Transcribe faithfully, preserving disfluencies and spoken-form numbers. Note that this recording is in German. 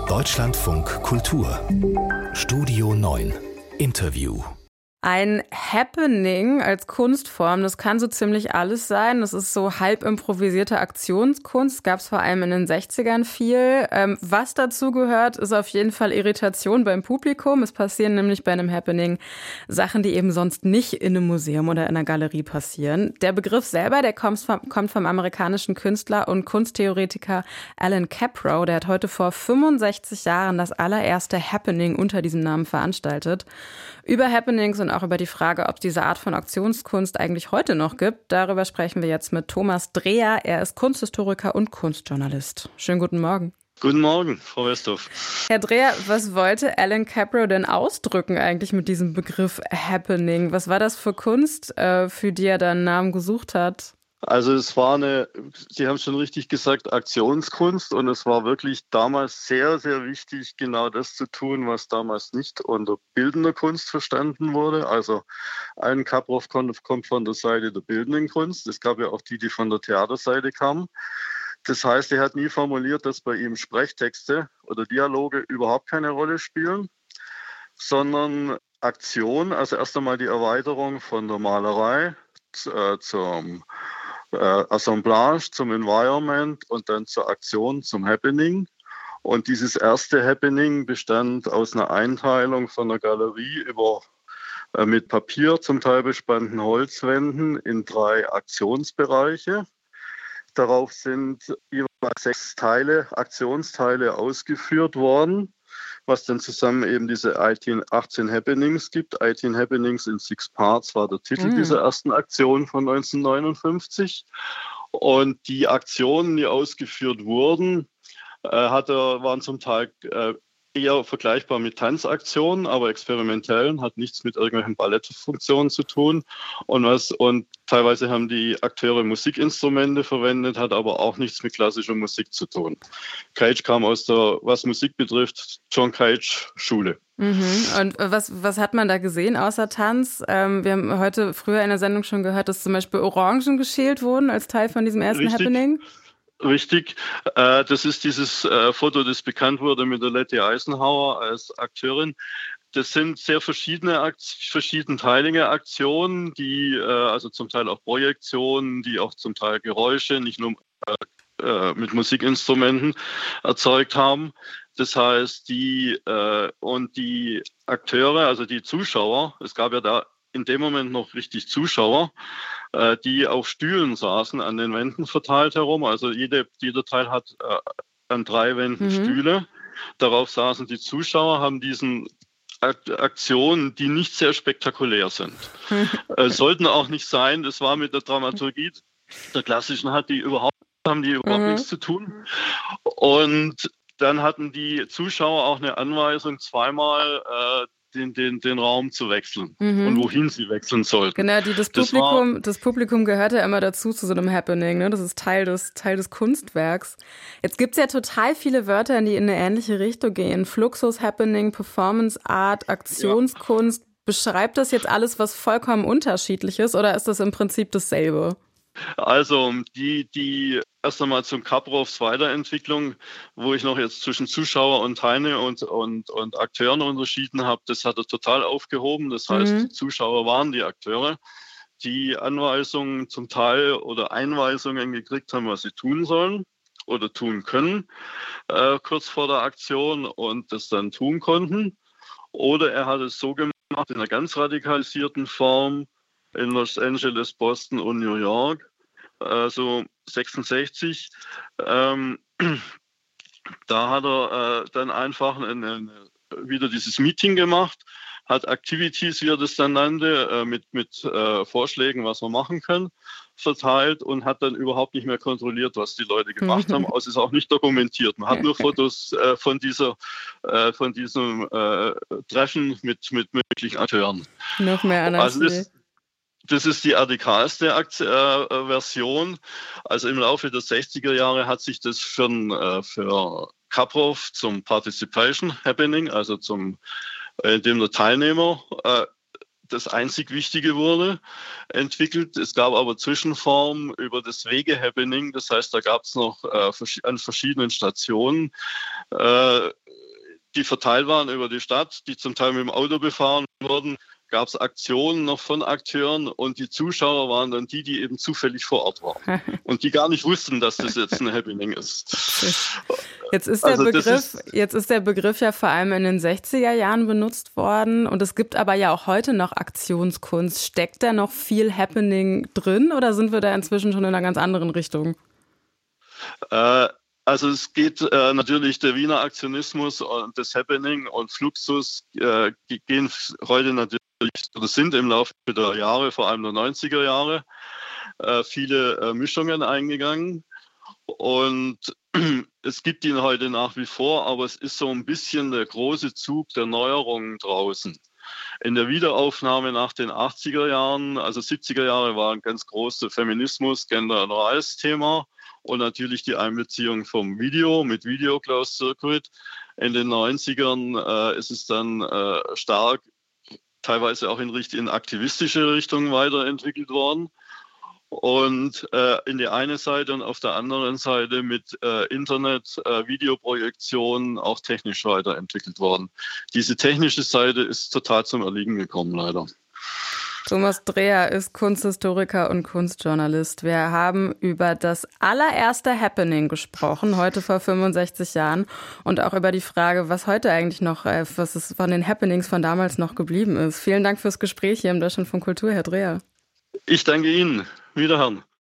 Deutschlandfunk Kultur Studio neun Interview. Ein Happening als Kunstform, das kann so ziemlich alles sein. Das ist so halb improvisierte Aktionskunst. Gab es vor allem in den sechzigern viel. Ähm, was dazu gehört, ist auf jeden Fall Irritation beim Publikum. Es passieren nämlich bei einem Happening Sachen, die eben sonst nicht in einem Museum oder in einer Galerie passieren. Der Begriff selber, der kommt vom, kommt vom amerikanischen Künstler und Kunsttheoretiker Alan Caprow. Der hat heute vor fünfundsechzig Jahren das allererste Happening unter diesem Namen veranstaltet. Über Happenings und auch über die Frage, ob es diese Art von Aktionskunst eigentlich heute noch gibt. Darüber sprechen wir jetzt mit Thomas Dreher. Er ist Kunsthistoriker und Kunstjournalist. Schönen guten Morgen. Guten Morgen, Frau Westhoff. Herr Dreher, was wollte Alan Caprow denn ausdrücken eigentlich mit diesem Begriff Happening? Was war das für Kunst, für die er da einen Namen gesucht hat? Also es war eine, Sie haben es schon richtig gesagt, Aktionskunst, und es war wirklich damals sehr, sehr wichtig, genau das zu tun, was damals nicht unter bildender Kunst verstanden wurde. Also Alan Caprow kommt von der Seite der bildenden Kunst. Es gab ja auch die, die von der Theaterseite kamen. Das heißt, er hat nie formuliert, dass bei ihm Sprechtexte oder Dialoge überhaupt keine Rolle spielen, sondern Aktion, also erst einmal die Erweiterung von der Malerei äh, zum Äh, Assemblage, zum Environment und dann zur Aktion, zum Happening. Und dieses erste Happening bestand aus einer Einteilung von der Galerie über äh, mit Papier zum Teil bespannten Holzwänden in drei Aktionsbereiche. Darauf sind jeweils sechs Teile, Aktionsteile ausgeführt worden, was dann zusammen eben diese achtzehn Happenings gibt. achtzehn Happenings in Six Parts war der Titel mm. dieser ersten Aktion von neunzehnhundertneunundfünfzig. Und die Aktionen, die ausgeführt wurden, äh, hatte, waren zum Teil äh, eher vergleichbar mit Tanzaktionen, aber experimentell, hat nichts mit irgendwelchen Ballettfunktionen zu tun. Und, was, und teilweise haben die Akteure Musikinstrumente verwendet, hat aber auch nichts mit klassischer Musik zu tun. Cage kam aus der, was Musik betrifft, John Cage Schule. Mhm. Und was, was hat man da gesehen außer Tanz? Ähm, wir haben heute früher in der Sendung schon gehört, dass zum Beispiel Orangen geschält wurden als Teil von diesem ersten Richtig. Happening. Richtig, äh, das ist dieses äh, Foto, das bekannt wurde mit der Letty Eisenhower als Akteurin. Das sind sehr verschiedene, verschiedenteilige Aktionen, die äh, also zum Teil auch Projektionen, die auch zum Teil Geräusche, nicht nur äh, mit Musikinstrumenten erzeugt haben. Das heißt, die äh, und die Akteure, also die Zuschauer, es gab ja da in dem Moment noch richtig Zuschauer, äh, die auf Stühlen saßen, an den Wänden verteilt herum. Also jede, jeder Teil hat äh, an drei Wänden mhm. Stühle. Darauf saßen die Zuschauer, haben diesen Akt- Aktionen, die nicht sehr spektakulär sind. äh, sollten auch nicht sein. Das war mit der Dramaturgie der klassischen, hat die überhaupt, haben die überhaupt mhm. nichts zu tun. Und dann hatten die Zuschauer auch eine Anweisung, zweimal äh, Den, den, den Raum zu wechseln mhm. und wohin sie wechseln sollten. Genau, die, das, das, Publikum, das Publikum gehört ja immer dazu, zu so einem Happening. Ne? Das ist Teil des, Teil des Kunstwerks. Jetzt gibt es ja total viele Wörter, die in eine ähnliche Richtung gehen. Fluxus, Happening, Performance Art, Aktionskunst. Ja. Beschreibt das jetzt alles was vollkommen Unterschiedliches oder ist das im Prinzip dasselbe? Also die, die erst einmal zum Caprows Weiterentwicklung, wo ich noch jetzt zwischen Zuschauer und Teilnehmer und, und, und Akteuren unterschieden habe, das hat er total aufgehoben. Das heißt, mhm. die Zuschauer waren die Akteure, die Anweisungen zum Teil oder Einweisungen gekriegt haben, was sie tun sollen oder tun können, äh, kurz vor der Aktion und das dann tun konnten. Oder er hat es so gemacht, in einer ganz radikalisierten Form, in Los Angeles, Boston und New York, also sechsundsechzig. Ähm, da hat er äh, dann einfach eine, eine, wieder dieses Meeting gemacht, hat Activities, wie er das dann nannte, äh, mit, mit äh, Vorschlägen, was wir machen können, verteilt und hat dann überhaupt nicht mehr kontrolliert, was die Leute gemacht haben. Es ist auch nicht dokumentiert. Man hat nur Fotos äh, von dieser, äh, von diesem äh, Treffen mit, mit möglichen Akteuren. Noch mehr Anarchie. Also das, Das ist die radikalste Akt, äh, Version. Also im Laufe der sechziger Jahre hat sich das für, äh, für Caprow zum Participation Happening, also zum, äh, in dem der Teilnehmer äh, das einzig Wichtige wurde, entwickelt. Es gab aber Zwischenformen über das Wege-Happening. Das heißt, da gab es noch äh, an verschiedenen Stationen, äh, die verteilt waren über die Stadt, die zum Teil mit dem Auto befahren wurden. Gab es Aktionen noch von Akteuren und die Zuschauer waren dann die, die eben zufällig vor Ort waren und die gar nicht wussten, dass das jetzt ein Happening ist. Jetzt ist, der also Begriff, ist jetzt ist der Begriff ja vor allem in den sechziger Jahren benutzt worden und es gibt aber ja auch heute noch Aktionskunst. Steckt da noch viel Happening drin oder sind wir da inzwischen schon in einer ganz anderen Richtung? Äh, Also es geht äh, natürlich der Wiener Aktionismus und das Happening und Fluxus äh, gehen heute natürlich oder sind im Laufe der Jahre, vor allem der neunziger Jahre, äh, viele äh, Mischungen eingegangen. Und es gibt ihn heute nach wie vor, aber es ist so ein bisschen der große Zug der Neuerungen draußen. In der Wiederaufnahme nach den achtziger Jahren, also siebziger Jahre war ein ganz großes Feminismus, Gender and Rights Thema und natürlich die Einbeziehung vom Video mit Video Closed Circuit. In den neunzigern äh, ist es dann äh, stark, teilweise auch in, in aktivistische Richtungen weiterentwickelt worden. Und äh, in die eine Seite und auf der anderen Seite mit äh, Internet, äh, Videoprojektionen auch technisch weiterentwickelt worden. Diese technische Seite ist total zum Erliegen gekommen, leider. Thomas Dreher ist Kunsthistoriker und Kunstjournalist. Wir haben über das allererste Happening gesprochen, heute vor fünfundsechzig Jahren, und auch über die Frage, was heute eigentlich noch, was es von den Happenings von damals noch geblieben ist. Vielen Dank fürs Gespräch hier im Deutschlandfunk Kultur, Herr Dreher. Ich danke Ihnen. Wiederhören.